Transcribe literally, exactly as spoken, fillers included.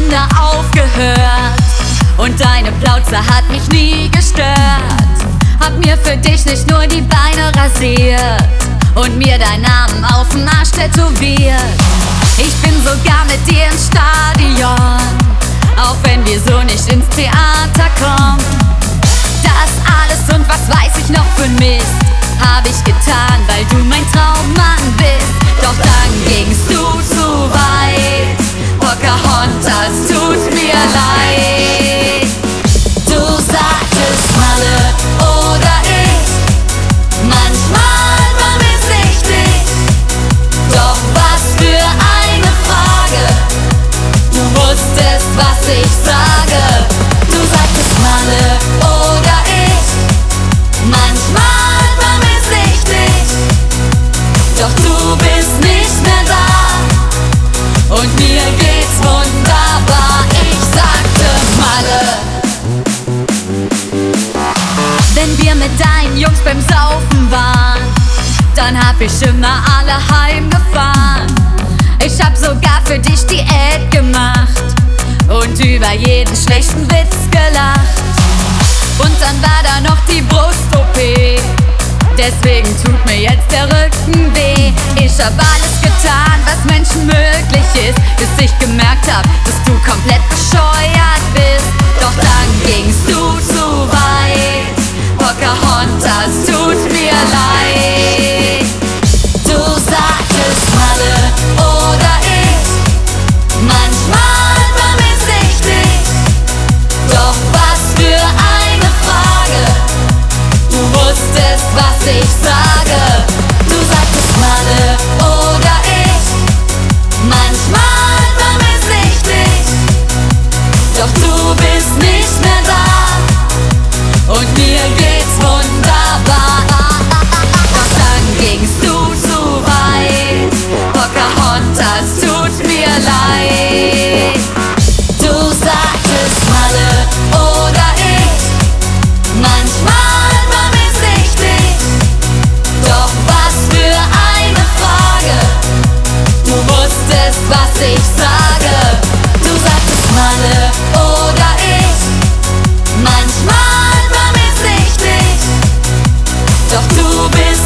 Stunde aufgehört und deine Plauze hat mich nie gestört. Hab mir für dich nicht nur die Beine rasiert und mir deinen Namen auf den Arsch tätowiert. Ich bin sogar mit dir ins Stadion, auch wenn wir so nicht ins Theater kommen. Das alles und was weiß ich noch für Mist hab ich getan, weil du mein Traummann bist. Doch dann gingst du zu weit, Pocahontas, tut mir leid. Du sagtest Malle oder ich, manchmal vermiss ich dich. Doch was für eine Frage, du wusstest, was ich sage. Du sagtest Malle oder ich, manchmal vermiss ich dich. Doch du bist nicht mehr da und mir geht's wunderbar. Ich sagte Malle. Wenn wir mit deinen Jungs beim Saufen waren, dann hab ich immer alle heimgefahren. Ich hab sogar für dich Diät gemacht und über jeden schlechten Witz gelacht. Und dann war da noch die Brust-O P, deswegen tut mir jetzt der Rücken weh. Ich hab alles getan, was Menschen möglich ist, bis ich gemerkt hab, dass du komplett bescheuert bist. Doch dann gingst du zu weit, Pocahontas, tut mir leid. Du sagtest Malle oder ich, manchmal vermiss ich dich. Doch was für eine Frage, du wusstest, was ich sage. Du sagtest Malle oder ich, manchmal vermiss ich dich. Doch du bist nicht mehr da und mir geht's wunderbar. Doch dann gingst du zu weit, Pocahontas, tut mir leid. Du sagtest Malle oder ich, manchmal vermiss ich dich. Doch was für eine Frage, du wusstest, was ich sage. Du sagtest Malle oder ich, manchmal vermiss ich dich. Doch du bist